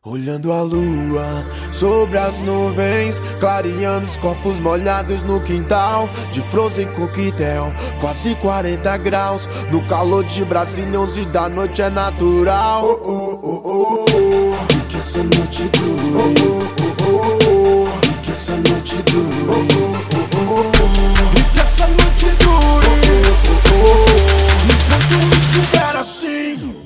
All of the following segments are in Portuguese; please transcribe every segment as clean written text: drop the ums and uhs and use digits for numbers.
Olhando a lua sobre as nuvens, clareando os copos molhados no quintal de Frozen Coquetel, quase 40 graus. No calor de Brasília, 11 da noite é natural. Oh, oh, oh, oh, oh. Que essa noite dure. Oh, oh, oh, oh. Que essa noite dure. Oh, oh, oh, oh. Que essa noite dure. Oh, oh, oh, oh. Enquanto estiver assim.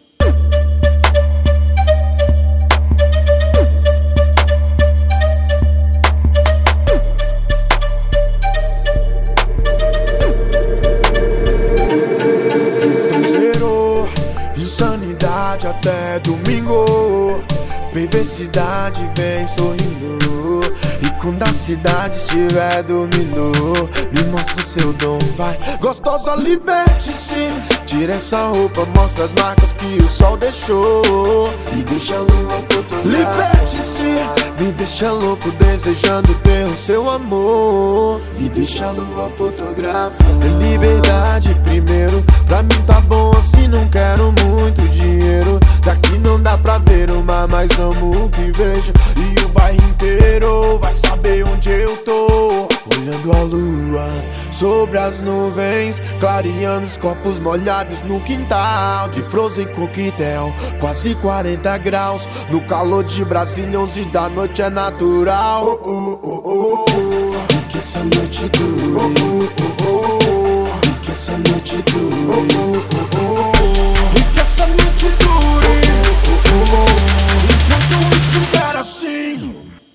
Insanidade até domingo, perversidade vem sorrindo. E quando a cidade estiver dormindo, me mostra o seu dom, vai. Gostosa, liberte-se, tira essa roupa, mostra as marcas que o sol deixou. E deixa a lua fotografar. Liberte-se, me deixa louco, desejando ter o seu amor. E deixa a lua fotografar. Liberdade primeiro, pra mim tá bom assim, não quero muito dinheiro. Daqui não dá pra ver o mar, mas amo o que vejo. E o bairro inteiro vai saber onde eu tô. Olhando a lua sobre as nuvens, clareando os copos molhados no quintal de Frozen Coquetel, quase 40 graus. No calor de Brasília, 11 da noite é natural. Oh, oh, oh, oh, oh. Que essa noite dure. Oh, oh, oh, oh. Que essa noite dure. Oh, oh, oh, oh. Que essa noite dure. Oh, oh, oh, oh. Enquanto estiver assim.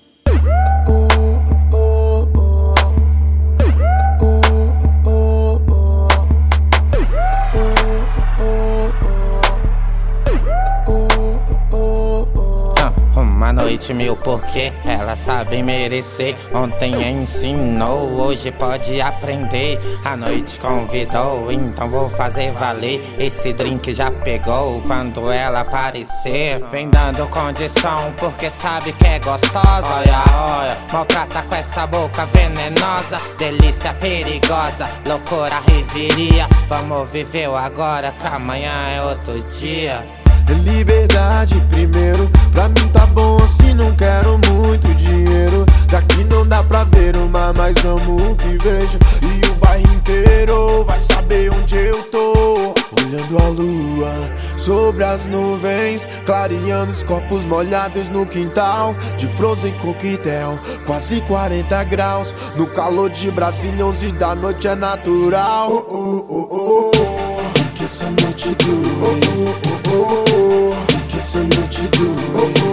Uma noite mil porque elas sabem merecer. Ontem ensinou, hoje pode aprender. A noite convidou, então vou fazer valer. Esse drink já pegou quando ela aparecer. Vem dando condição porque sabe que é gostosa. Olha, olha, maltrata com essa boca venenosa. Delícia perigosa, loucura reviria. Vamos viver o agora que amanhã é outro dia. Liberdade primeiro, pra mim tá bom assim, não quero muito dinheiro. Daqui não dá pra ver o mar, mas amo o que vejo. E o bairro inteiro vai saber onde eu tô. Olhando a lua sobre as nuvens, clareando os copos molhados no quintal de Frozen Coquetel, quase 40 graus. No calor de Brasília, 11 da noite é natural. Oh, oh, oh, oh, oh. Que essa noite dure. Oh, oh, oh, oh, oh. Que essa noite dure. Oh, oh.